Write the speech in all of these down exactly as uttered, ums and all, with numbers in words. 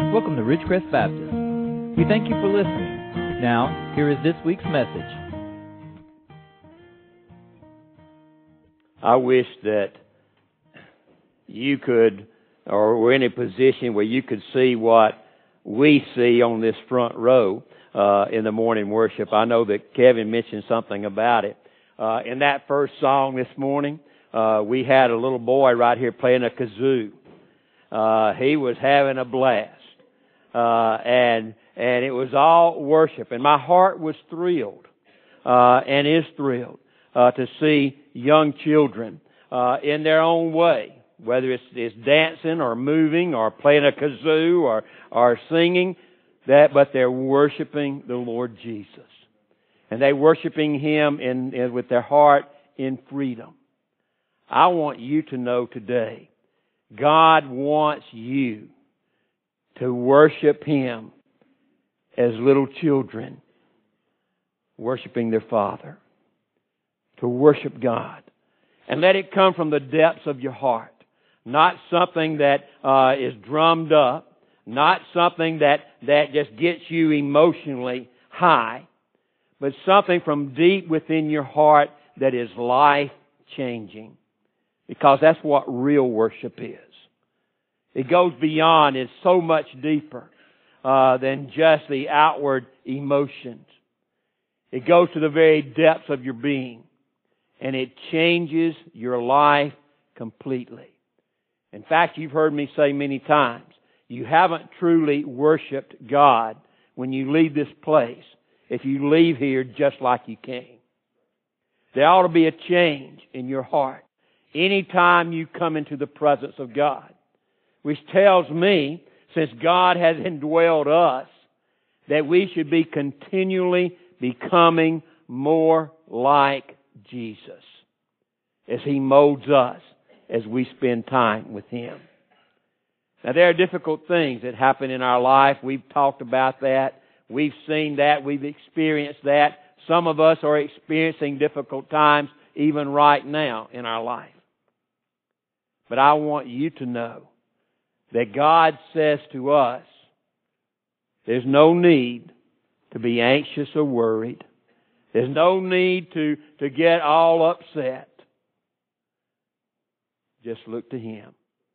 Welcome to Ridgecrest Baptist. We thank you for listening. Now, here is this week's message. I wish that you could, or were in a position where you could see what we see on this front row uh, in the morning worship. I know that Kevin mentioned something about it. Uh, in that first song this morning, uh, we had a little boy right here playing a kazoo. Uh, he was having a blast. Uh, and, and it was all worship. And my heart was thrilled, uh, and is thrilled, uh, to see young children, uh, in their own way, whether it's, it's dancing or moving or playing a kazoo or, or singing, that, but they're worshiping the Lord Jesus. And they're worshiping Him in, in, with their heart in freedom. I want you to know today, God wants you to worship Him as little children worshiping their Father. To worship God. And let it come from the depths of your heart. Not something that uh, is drummed up. Not something that, that just gets you emotionally high. But something from deep within your heart that is life-changing. Because that's what real worship is. It goes beyond, it's so much deeper uh, than just the outward emotions. It goes to the very depths of your being. And it changes your life completely. In fact, you've heard me say many times, you haven't truly worshiped God when you leave this place if you leave here just like you came. There ought to be a change in your heart anytime you come into the presence of God. Which tells me, since God has indwelled us, that we should be continually becoming more like Jesus as He molds us as we spend time with Him. Now, there are difficult things that happen in our life. We've talked about that. We've seen that. We've experienced that. Some of us are experiencing difficult times even right now in our life. But I want you to know that God says to us, there's no need to be anxious or worried. There's no need to, to get all upset. Just look to Him.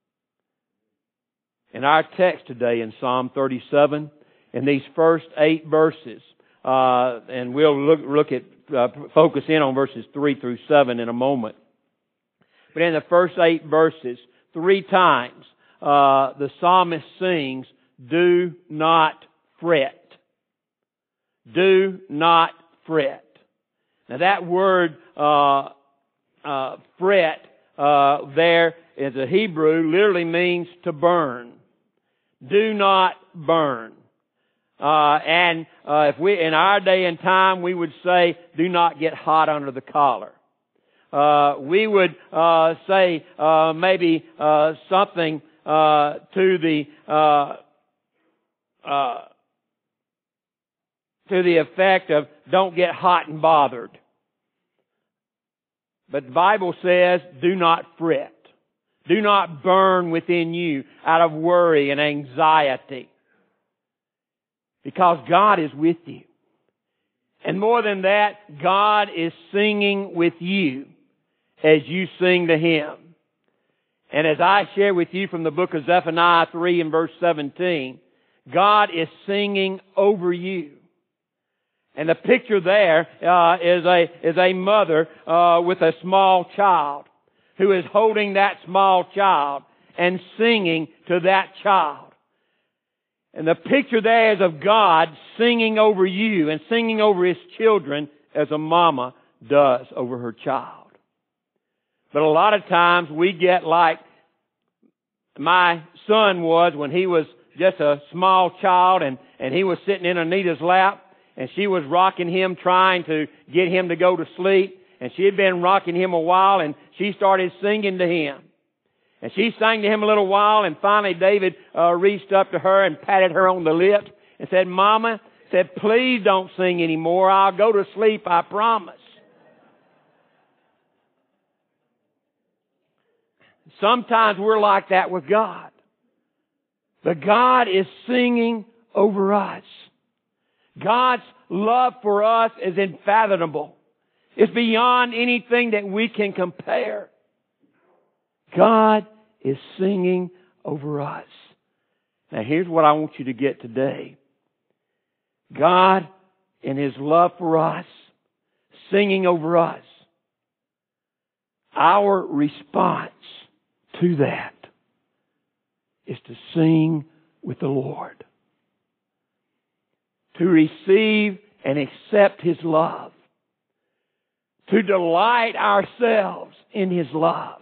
In our text today in Psalm thirty-seven, in these first eight verses, uh, and we'll look, look at, uh, focus in on verses three through seven in a moment. But in the first eight verses, three times, Uh, the psalmist sings, do not fret. Do not fret. Now that word, uh, uh, fret, uh, there in the Hebrew literally means to burn. Do not burn. Uh, and, uh, if we, in our day and time, we would say, do not get hot under the collar. Uh, we would, uh, say, uh, maybe, uh, something, Uh, to the uh, uh, to the effect of don't get hot and bothered. But the Bible says, do not fret. Do not burn within you out of worry and anxiety. Because God is with you. And more than that, God is singing with you as you sing to Him. And as I share with you from the book of Zephaniah three and verse seventeen, God is singing over you. And the picture there uh, is a is a mother uh, with a small child who is holding that small child and singing to that child. And the picture there is of God singing over you and singing over His children as a mama does over her child. But a lot of times we get like my son was when he was just a small child and, and he was sitting in Anita's lap and she was rocking him trying to get him to go to sleep. And she had been rocking him a while and she started singing to him. And she sang to him a little while and finally David uh, reached up to her and patted her on the lips and said, Mama, said, please don't sing anymore. I'll go to sleep, I promise. Sometimes we're like that with God. But God is singing over us. God's love for us is unfathomable. It's beyond anything that we can compare. God is singing over us. Now here's what I want you to get today. God, in His love for us, singing over us, our response to that is to sing with the Lord. To receive and accept His love. To delight ourselves in His love.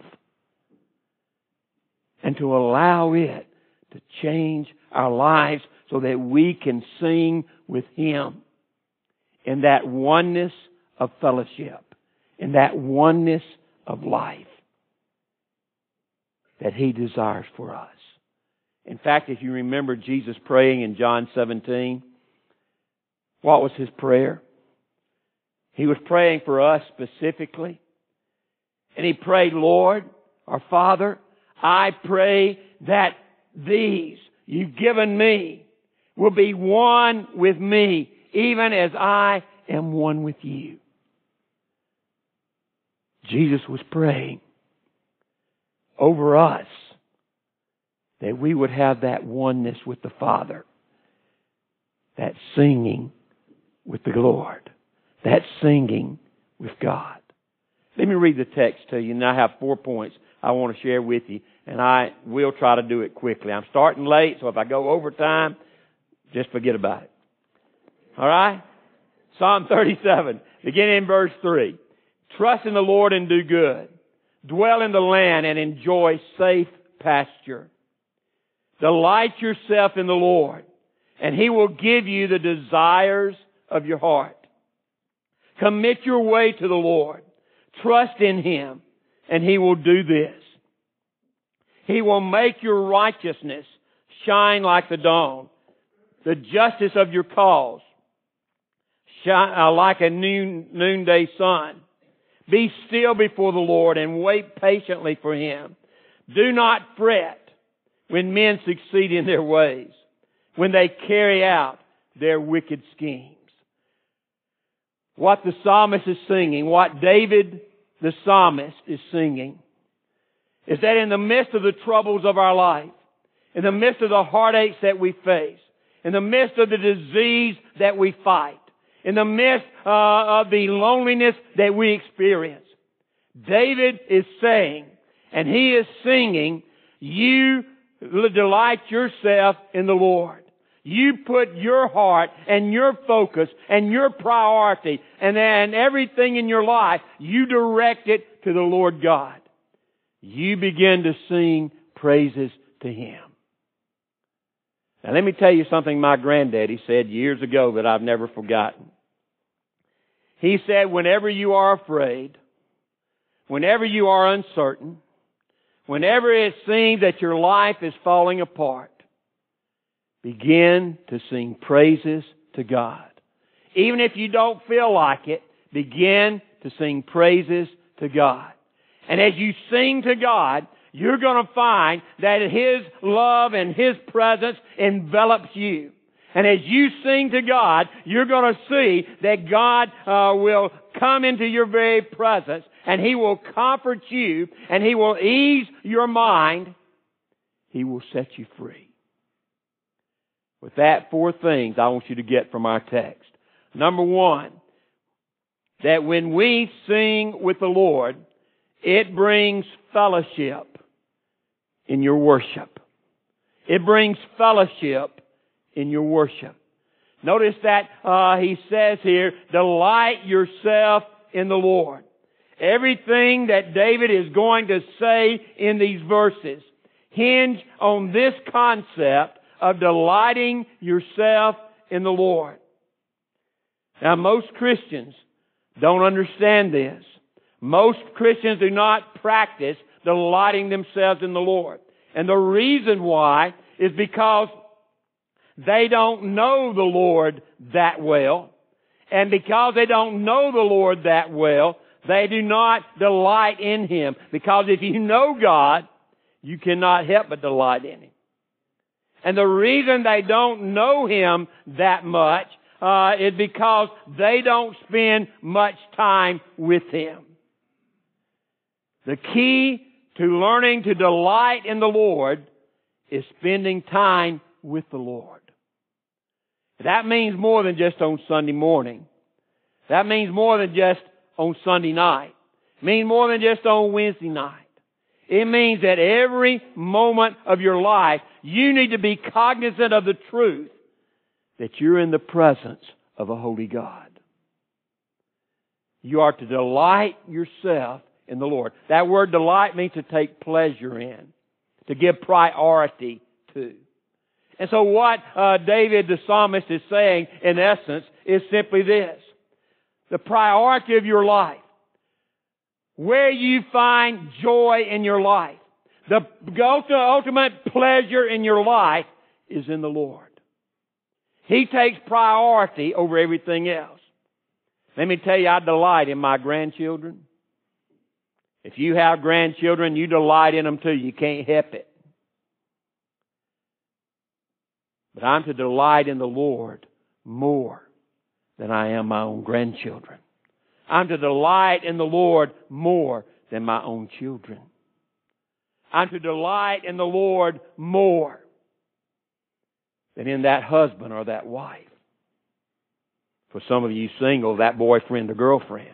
And to allow it to change our lives so that we can sing with Him in that oneness of fellowship, in that oneness of life that He desires for us. In fact, if you remember Jesus praying in John seventeen, what was His prayer? He was praying for us specifically. And He prayed, Lord, our Father, I pray that these you've given me will be one with me, even as I am one with you. Jesus was praying over us that we would have that oneness with the Father, that singing with the Lord, that singing with God. Let me read the text to you, and I have four points I want to share with you, and I will try to do it quickly. I'm starting late, so if I go over time, just forget about it. All right? Psalm thirty-seven, beginning in verse three. Trust in the Lord and do good. Dwell in the land and enjoy safe pasture. Delight yourself in the Lord, and He will give you the desires of your heart. Commit your way to the Lord. Trust in Him, and He will do this. He will make your righteousness shine like the dawn, the justice of your cause shine uh, like a noon, noonday sun. Be still before the Lord and wait patiently for Him. Do not fret when men succeed in their ways, when they carry out their wicked schemes. What the psalmist is singing, what David the psalmist is singing, is that in the midst of the troubles of our life, in the midst of the heartaches that we face, in the midst of the disease that we fight, in the midst uh, of the loneliness that we experience, David is saying, and he is singing, you delight yourself in the Lord. You put your heart and your focus and your priority and then everything in your life, you direct it to the Lord God. You begin to sing praises to Him. Now let me tell you something my granddaddy said years ago that I've never forgotten. He said, whenever you are afraid, whenever you are uncertain, whenever it seems that your life is falling apart, begin to sing praises to God. Even if you don't feel like it, begin to sing praises to God. And as you sing to God, you're going to find that His love and His presence envelops you. And as you sing to God, you're going to see that God uh, will come into your very presence and He will comfort you and He will ease your mind. He will set you free. With that, four things I want you to get from our text. Number one, that when we sing with the Lord, it brings fellowship in your worship. It brings fellowship in your worship. Notice that uh, he says here, delight yourself in the Lord. Everything that David is going to say in these verses hinge on this concept of delighting yourself in the Lord. Now, most Christians don't understand this. Most Christians do not practice delighting themselves in the Lord. And the reason why is because they don't know the Lord that well. And because they don't know the Lord that well, they do not delight in Him. Because if you know God, you cannot help but delight in Him. And the reason they don't know Him that much uh, is because they don't spend much time with Him. The key to learning to delight in the Lord is spending time with the Lord. That means more than just on Sunday morning. That means more than just on Sunday night. It means more than just on Wednesday night. It means that every moment of your life, you need to be cognizant of the truth that you're in the presence of a holy God. You are to delight yourself in the Lord. That word delight means to take pleasure in, to give priority to. And so what uh, David the psalmist is saying, in essence, is simply this. The priority of your life, where you find joy in your life, the ultimate pleasure in your life is in the Lord. He takes priority over everything else. Let me tell you, I delight in my grandchildren. If you have grandchildren, you delight in them too. You can't help it. But I'm to delight in the Lord more than I am my own grandchildren. I'm to delight in the Lord more than my own children. I'm to delight in the Lord more than in that husband or that wife. For some of you single, that boyfriend or girlfriend.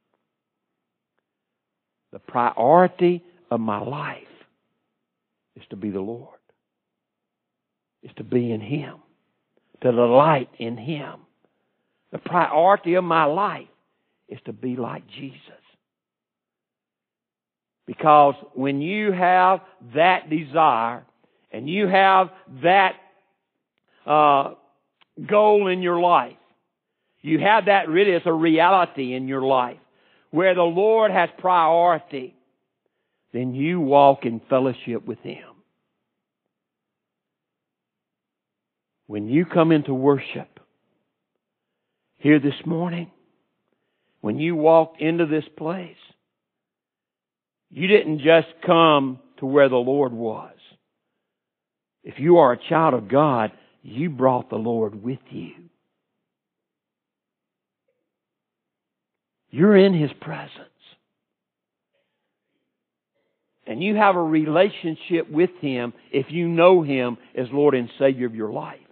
The priority of my life is to be the Lord. Is to be in Him. To delight in Him. The priority of my life is to be like Jesus. Because when you have that desire and you have that uh, goal in your life, you have that really as a reality in your life, where the Lord has priority, then you walk in fellowship with Him. When you come into worship here this morning, when you walked into this place, you didn't just come to where the Lord was. If you are a child of God, you brought the Lord with you. You're in His presence. And you have a relationship with Him if you know Him as Lord and Savior of your life.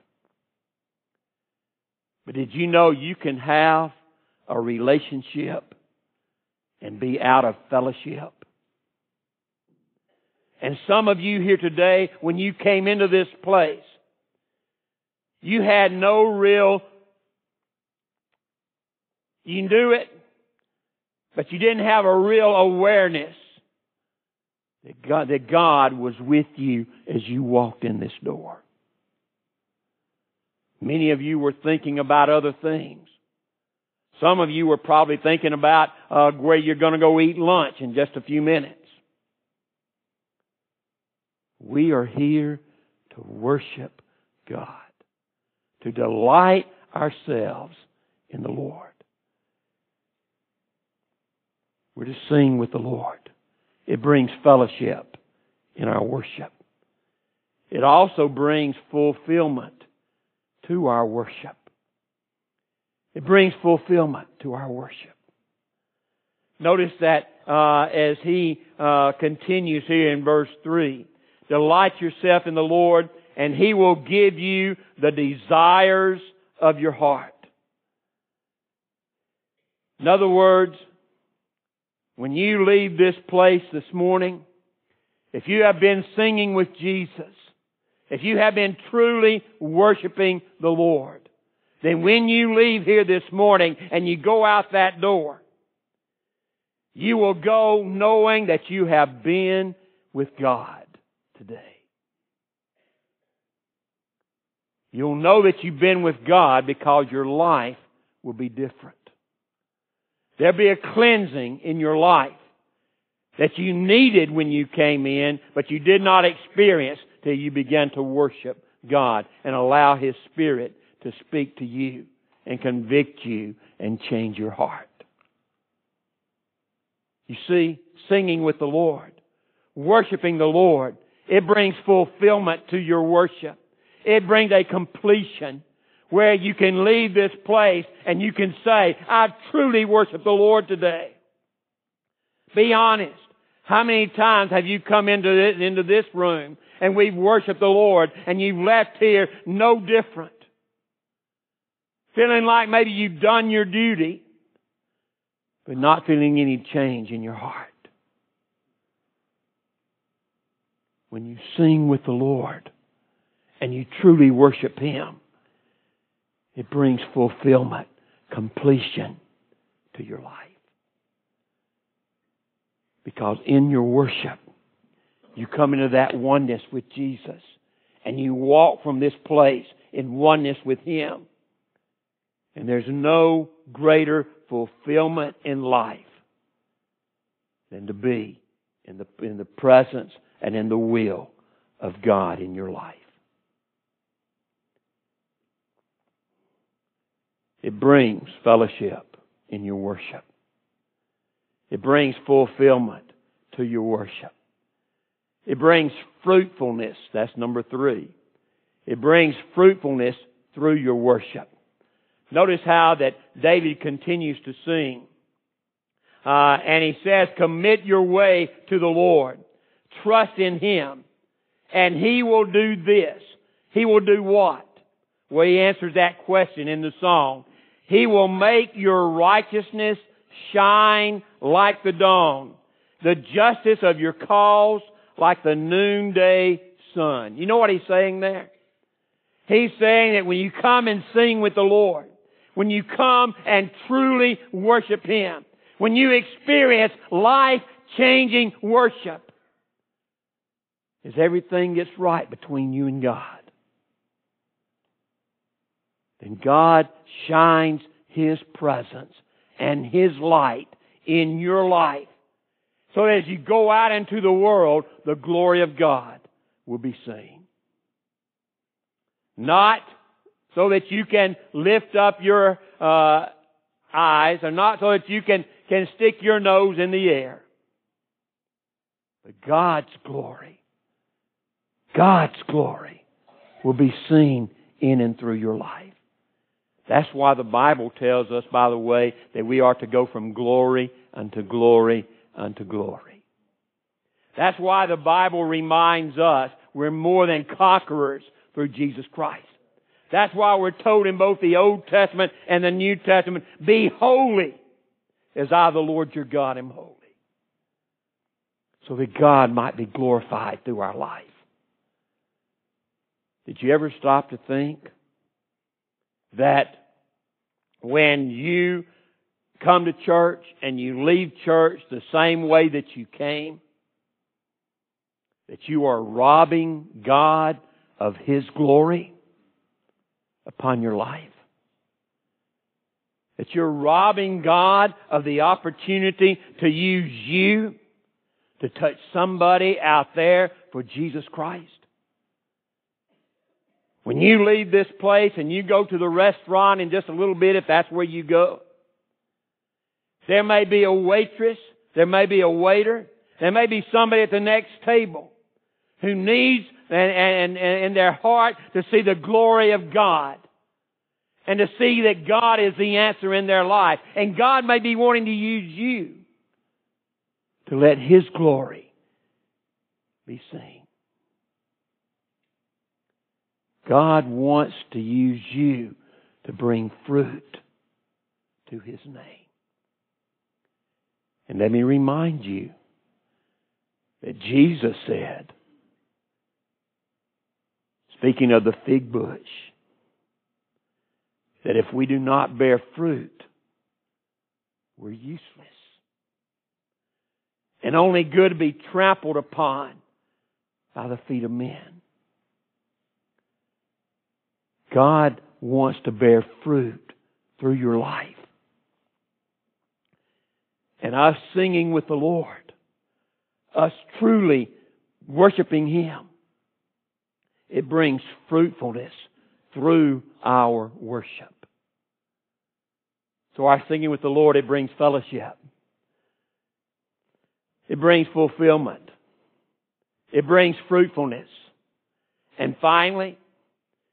But did you know you can have a relationship and be out of fellowship? And some of you here today, when you came into this place, you had no real, you knew it, but you didn't have a real awareness that God, that God was with you as you walked in this door. Many of you were thinking about other things. Some of you were probably thinking about uh, where you're going to go eat lunch in just a few minutes. We are here to worship God, to delight ourselves in the Lord. We're to sing with the Lord. It brings fellowship in our worship. It also brings fulfillment to our worship. It brings fulfillment to our worship. Notice that uh, as he uh, continues here in verse three, delight yourself in the Lord, and He will give you the desires of your heart. In other words, when you leave this place this morning, if you have been singing with Jesus, if you have been truly worshiping the Lord, then when you leave here this morning and you go out that door, you will go knowing that you have been with God today. You'll know that you've been with God because your life will be different. There'll be a cleansing in your life that you needed when you came in, but you did not experience till you began to worship God and allow His Spirit to speak to you and convict you and change your heart. You see, singing with the Lord, worshiping the Lord, it brings fulfillment to your worship. it brings a completion where you can leave this place and you can say, I truly worship the Lord today. Be honest. How many times have you come into this, into this room and we've worshiped the Lord and you've left here no different? Feeling like maybe you've done your duty, but not feeling any change in your heart. When you sing with the Lord and you truly worship Him, it brings fulfillment, completion to your life. Because in your worship, you come into that oneness with Jesus and you walk from this place in oneness with Him. And there's no greater fulfillment in life than to be in the, in the presence and in the will of God in your life. It brings fellowship in your worship. It brings fulfillment to your worship. It brings fruitfulness. That's number three. It brings fruitfulness through your worship. Notice how that David continues to sing. Uh, and he says, commit your way to the Lord. Trust in Him. And He will do this. He will do what? Well, he answers that question in the song. He will make your righteousness shine like the dawn, the justice of your cause like the noonday sun. You know what he's saying there? He's saying that when you come and sing with the Lord, when you come and truly worship Him, when you experience life-changing worship, as everything gets right between you and God, then God shines His presence and His light in your life. So that as you go out into the world, the glory of God will be seen. Not so that you can lift up your uh, eyes, or not so that you can, can stick your nose in the air. But God's glory, God's glory will be seen in and through your life. That's why the Bible tells us, by the way, that we are to go from glory unto glory unto glory. That's why the Bible reminds us we're more than conquerors through Jesus Christ. That's why we're told in both the Old Testament and the New Testament, be holy as I, the Lord your God, am holy. So that God might be glorified through our life. Did you ever stop to think that when you come to church and you leave church the same way that you came, that you are robbing God of His glory upon your life? That you're robbing God of the opportunity to use you to touch somebody out there for Jesus Christ? When you leave this place and you go to the restaurant in just a little bit, if that's where you go, there may be a waitress, there may be a waiter, there may be somebody at the next table who needs and, and, and in their heart to see the glory of God and to see that God is the answer in their life. And God may be wanting to use you to let His glory be seen. God wants to use you to bring fruit to His name. And let me remind you that Jesus said, speaking of the fig bush, that if we do not bear fruit, we're useless. And only good to be trampled upon by the feet of men. God wants to bear fruit through your life. And us singing with the Lord, us truly worshiping Him, it brings fruitfulness through our worship. So our singing with the Lord, it brings fellowship. It brings fulfillment. It brings fruitfulness. And finally,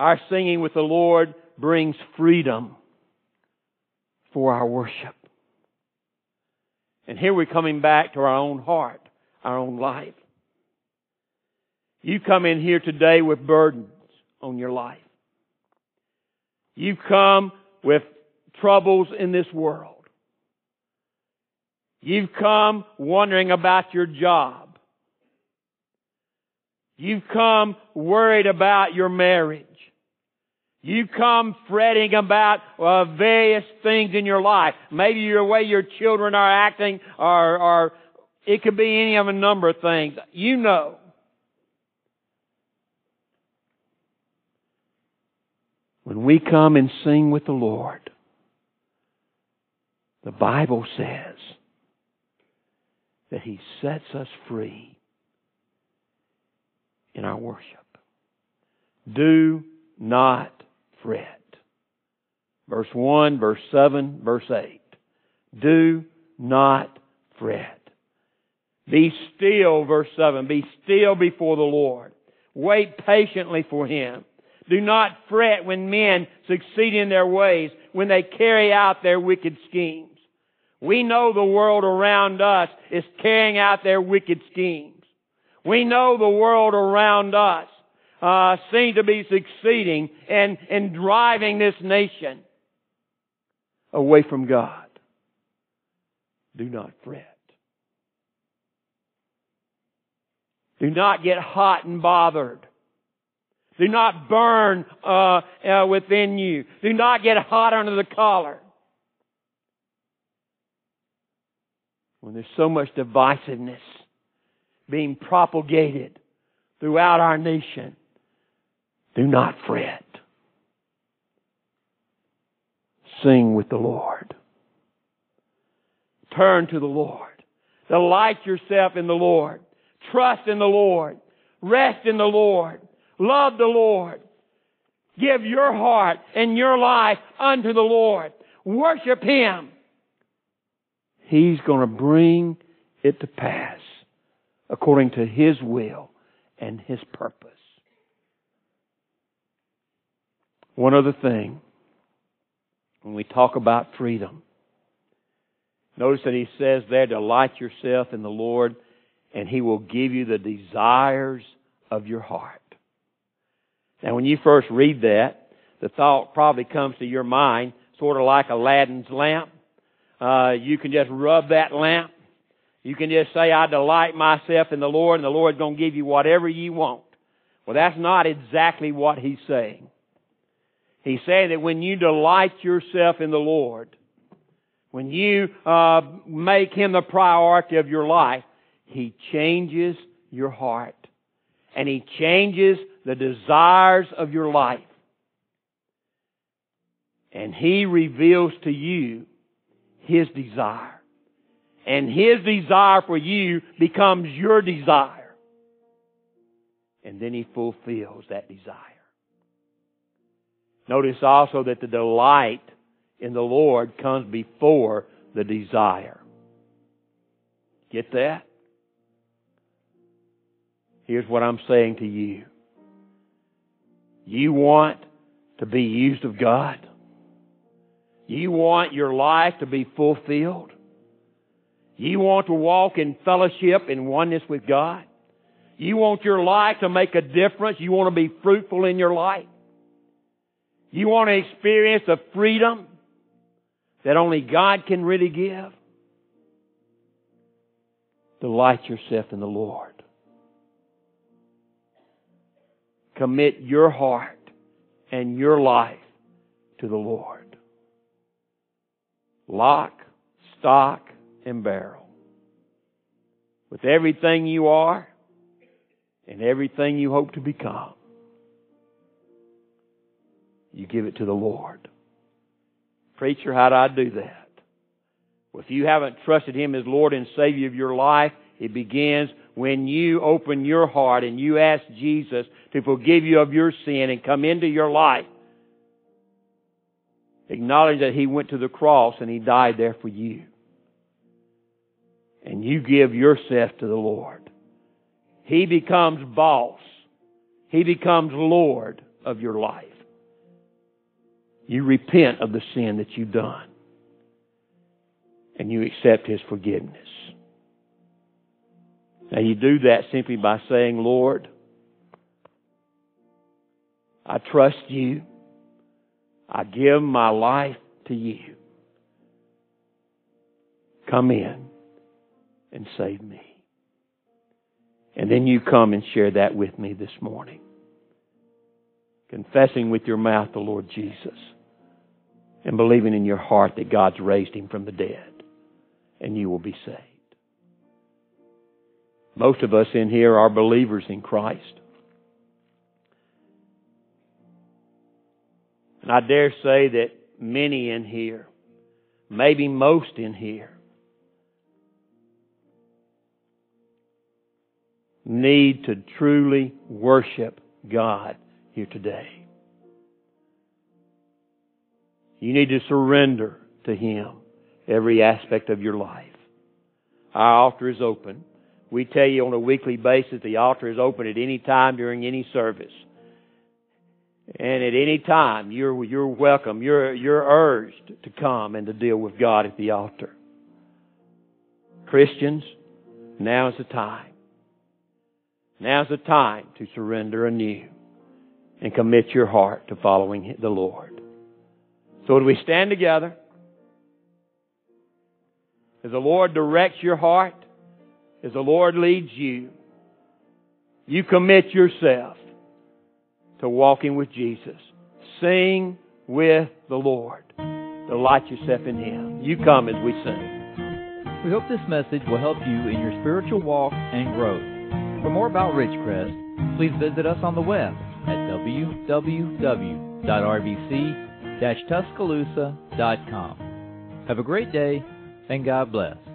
Our singing with the Lord brings freedom for our worship. And here we're coming back to our own heart, our own life. You come in here today with burdens on your life. You've come with troubles in this world. You've come wondering about your job. You've come worried about your marriage. You've come fretting about uh, various things in your life. Maybe the way your children are acting, or, or it could be any of a number of things. You know. When we come and sing with the Lord, the Bible says that He sets us free in our worship. Do not fret. Verse one, verse seven, verse eight. Do not fret. Be still, verse seven. Be still before the Lord. Wait patiently for Him. Do not fret when men succeed in their ways, when they carry out their wicked schemes. We know the world around us is carrying out their wicked schemes. We know the world around us uh, seems to be succeeding and, and driving this nation away from God. Do not fret. Do not get hot and bothered. Do not burn uh, uh, within you. Do not get hot under the collar. When there's so much divisiveness being propagated throughout our nation, do not fret. Sing with the Lord. Turn to the Lord. Delight yourself in the Lord. Trust in the Lord. Rest in the Lord. Love the Lord. Give your heart and your life unto the Lord. Worship Him. He's going to bring it to pass according to His will and His purpose. One other thing, when we talk about freedom, notice that He says there, delight yourself in the Lord, and He will give you the desires of your heart. Now, when you first read that, the thought probably comes to your mind, sort of like Aladdin's lamp. Uh, you can just rub that lamp. You can just say, I delight myself in the Lord, and the Lord's going to give you whatever you want. Well, that's not exactly what He's saying. He's saying that when you delight yourself in the Lord, when you uh, make Him the priority of your life, He changes your heart. And He changes the desires of your life. And He reveals to you His desire. And His desire for you becomes your desire. And then He fulfills that desire. Notice also that the delight in the Lord comes before the desire. Get that? Here's what I'm saying to you. You want to be used of God? You want your life to be fulfilled? You want to walk in fellowship and oneness with God? You want your life to make a difference? You want to be fruitful in your life? You want to experience the freedom that only God can really give? Delight yourself in the Lord. Commit your heart and your life to the Lord. Lock, stock, and barrel. With everything you are and everything you hope to become, you give it to the Lord. Preacher, how do I do that? Well, if you haven't trusted Him as Lord and Savior of your life, it begins when you open your heart and you ask Jesus to forgive you of your sin and come into your life. Acknowledge that He went to the cross and He died there for you. And you give yourself to the Lord. He becomes boss. He becomes Lord of your life. You repent of the sin that you've done. And you accept His forgiveness. Now you do that simply by saying, Lord, I trust You. I give my life to You. Come in and save me. And then you come and share that with me this morning. Confessing with your mouth the Lord Jesus. And believing in your heart that God's raised Him from the dead. And you will be saved. Most of us in here are believers in Christ. And I dare say that many in here, maybe most in here, need to truly worship God here today. You need to surrender to Him every aspect of your life. Our altar is open. We tell you on a weekly basis the altar is open at any time during any service. And at any time you're you're welcome. You're you're urged to come and to deal with God at the altar. Christians, now is the time. Now's the time to surrender anew and commit your heart to following the Lord. So do we stand together? As the Lord directs your heart, as the Lord leads you, you commit yourself to walking with Jesus. Sing with the Lord. Delight yourself in Him. You come as we sing. We hope this message will help you in your spiritual walk and growth. For more about Ridgecrest, please visit us on the web at w w w dot r b c dash tuscaloosa dot com. Have a great day, and God bless.